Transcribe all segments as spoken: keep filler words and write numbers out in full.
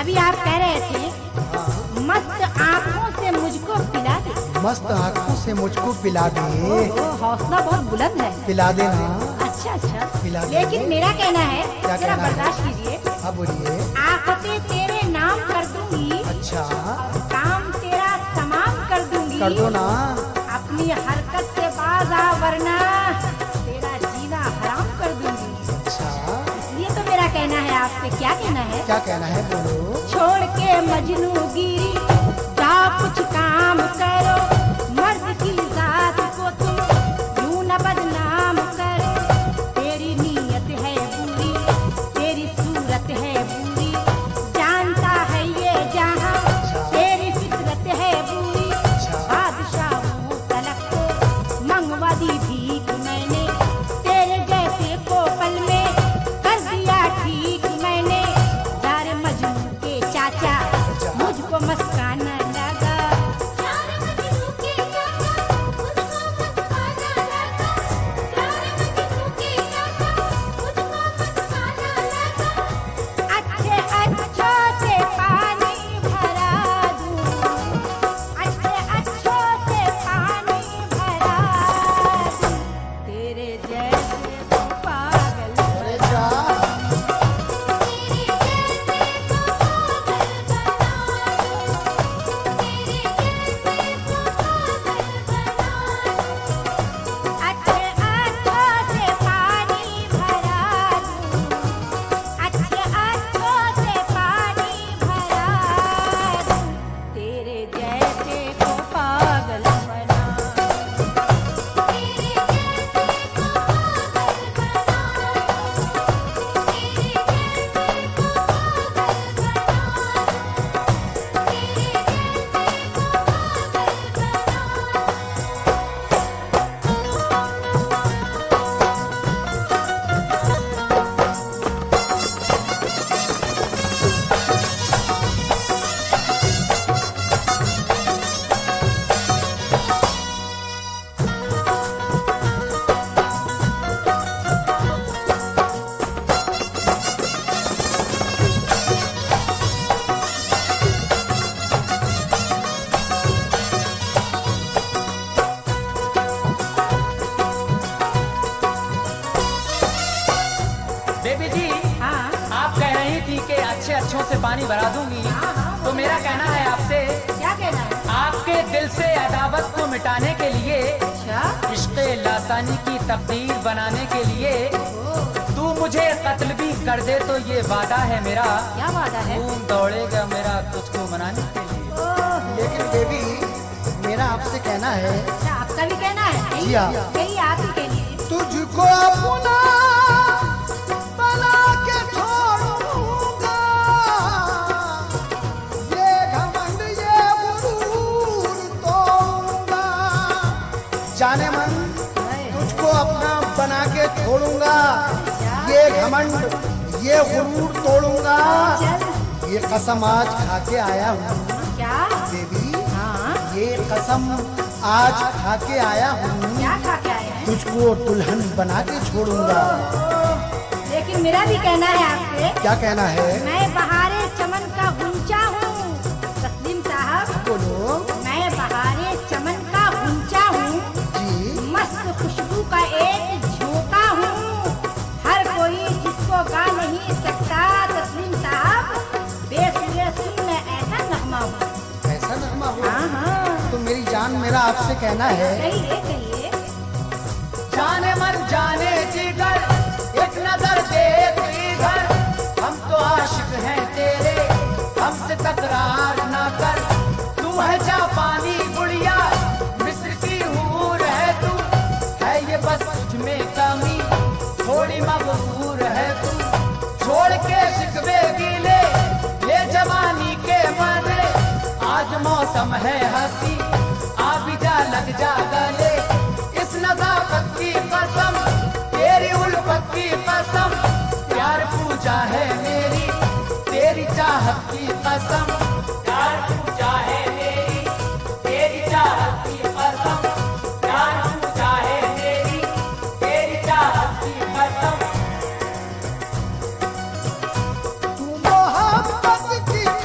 अभी आप कह रहे थे मस्त आँखों से मुझको पिला दे। मस्त आँखों से मुझको पिला दे। ओहो, हौसला बहुत बुलंद है। पिला देना। अच्छा अच्छा पिला दे। लेकिन मेरा कहना है, क्या जरा कहना है? बर्दाश्त कीजिए। हाँ बोलिए। आफतें तेरे नाम कर दूंगी, अच्छा और काम तेरा तमाम कर दूंगी। कर दो ना। अपनी हरकत से बाज आ, वरना तेरा जीना हराम कर दूंगी। अच्छा इसलिए तो मेरा कहना है आपसे। क्या कहना है? क्या कहना है बोलो। छोड़ के मजनूगिरी जा कुछ काम करो, मर्द की जात को तुम यूं न बदनाम करो। तेरी नीयत है बुरी, तेरी सूरत है बुरी, जानता है ये जहां तेरी फितरत है बुरी। बादशाहों तलक को मंगवा दी भीख मैंने, तेरे जैसे को पल में कर दिया ठीक मैंने। यार मजनू के चाचा मुझको मस्काना लगा, यार मजनू के चाचा मुझको मस्काना लगा, यार मजनू के चाचा मुझको मस्काना लगा। अच्छे अच्छों से पानी भरा दूं, अच्छे अच्छों से पानी भरा दूं, तेरे जैसे को पागल अरे जा। अच्छे अच्छों से पानी भरा दूं, अच्छे अच्छों से पानी भरा दूं, तेरे जैसे को पागल बना दूं, तेरे जैसे को पागल बना दूं, तेरे जैसे को पागल बना दूं, तेरे जैसे को पागल बना दूं। बेबी जी, हाँ आप कह रही थी कि अच्छे अच्छों से पानी भरा दूंगी, हाँ, हाँ। तो मेरा कहना है आपसे, क्या कहना है? आपके दिल से अदावत को मिटाने के लिए, अच्छा इश्क़े लासानी की तकदीर बनाने के लिए, ओ, तू मुझे कत्ल भी कर दे तो ये वादा है मेरा, क्या वादा है? खून दौड़ेगा मेरा तुझको मनाने के लिए। ओह, लेकिन बेबी मेरा आपसे कहना है। अच्छा आपका भी कहना है? यही- जी हाँ। यही आप ही के लिए। तुझको अपना बना के छोड़ूंगा, ये घमंड ये गुरूर तोड़ूंगा। जाने मन तुझको अपना बना के छोड़ूंगा, ये घमंड ये गुरूर तोड़ूंगा। चल ये कसम आज खा के आया हूँ क्या? बेबी, हाँ ये कसम आज खा के आया हूँ, क्या खा के आए हैं? तुझको दुल्हन बना के छोड़ूंगा। ओह, लेकिन मेरा भी कहना है आपसे। क्या कहना है मैं बहारे चमन का गुंचा हूँ तस्लीम साहब, बोलो। मैं बहारे चमन का गुंचा हूँ, जी मस्त खुशबू का एक झोंका हूँ। हर कोई जिसको गा नहीं सकता तस्लीम साहब, बेसुरे सुन मैं ऐसा नगमा हूँ। ऐसा नगमा हो हाँ हाँ तो मेरी जान मेरा आपसे कहना है। कहिए कहिए। जाने मन जाने जिगर, एक नजर देख इधर, हम तो आशिक हैं तेरे, हमसे तकरार ना कर। तू है जापानी गुड़िया, मिस्र की हूर है तू, है ये बस तुझ में कमी, थोड़ी मगरूर है तू। छोड़ के शिकवे गीले, ले जवानी के मजे, आज मौसम है हंसी, आ भी जा लग जा गले। इस नजाकत की कसम, तेरी उल्फत की कसम, प्यार पूजा है मेरी, तेरी चाहत की कसम, प्यार पूजा है मेरी, तेरी चाहत की कसम, प्यार पूजा है मेरी, तेरी चाहत की कसम। तू मोहब्बत की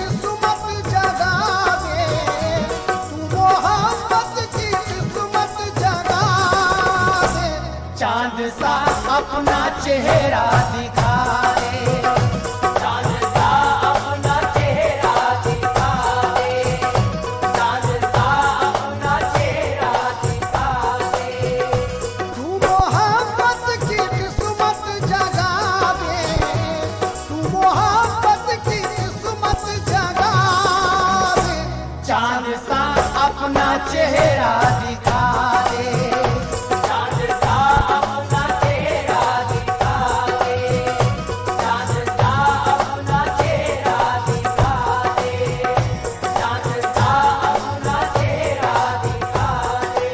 अपना चेहरा दिखा दे, चांद सा अपना चेहरा दिखा दे, चांद सा अपना चेहरा दिखा दे। तू मोहब्बत की किस्मत जगा दे, तू मोहब्बत की किस्मत जगा दे। चांद सा अपना चेहरा दिखा दे, चांद सा अपना चेहरा दिखा दे, चांद सा अपना चेहरा दिखा दे, चांद सा अपना चेहरा दिखा दे।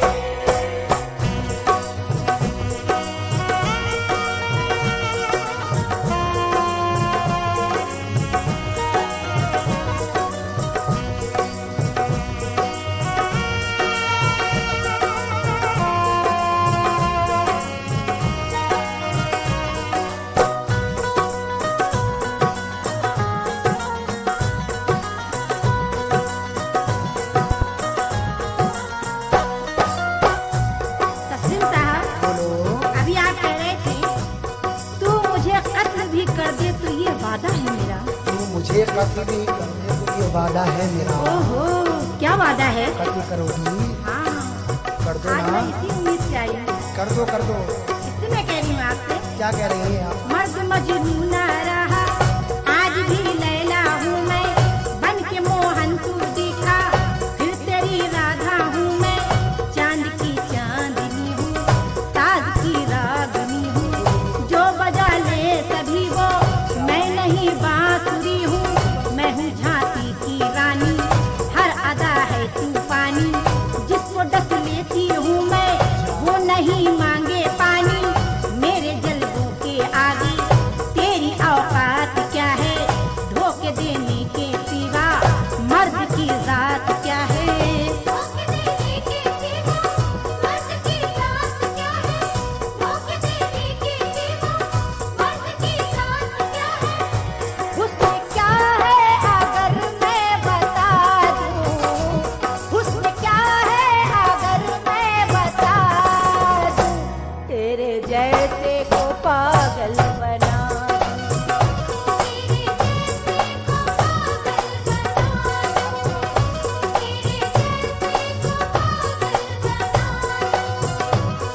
तस्लीम साहब, बोलो। अभी आप कह रहे थे तू मुझे कत्ल भी कर दे तो ये वादा है मेरा। तू मुझे कत्ल भी करने को ये वादा है मेरा। ओहो, क्या वादा है? कत्ल करोगी? हाँ, कर दो आज ना। मैं इसी उम्मीद से आई हूँ। कर दो कर दो। इसलिए मैं कह रही हूँ आपसे, क्या कह रही हैं आप? मर्द मजनू ना रहा, आज भी लैला हूँ मैं, बन के मोहन तू दिखा, फिर तेरी राधा हूँ मैं, चांद की चांदनी हूँ, साज की रागनी हूँ, जो बजा ले सभी वो मैं नहीं बा